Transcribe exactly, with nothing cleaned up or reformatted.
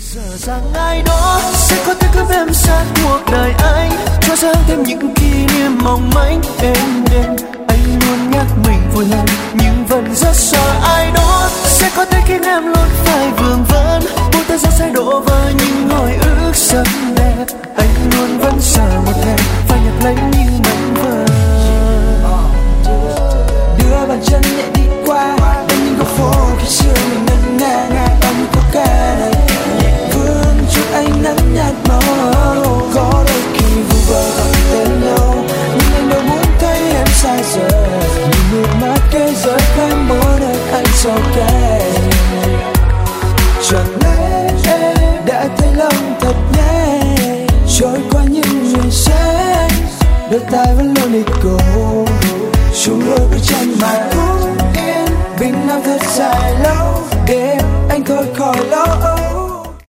Giờ rằng ai đó sẽ có thể cướp em sát cuộc đời anh, cho dáng thêm những kỷ niệm mong manh. Em đêm anh luôn nhắc mình vui hơn, nhưng vẫn rất sợ ai đó sẽ có thể khiến em luôn phải vương vấn. Buông tay ra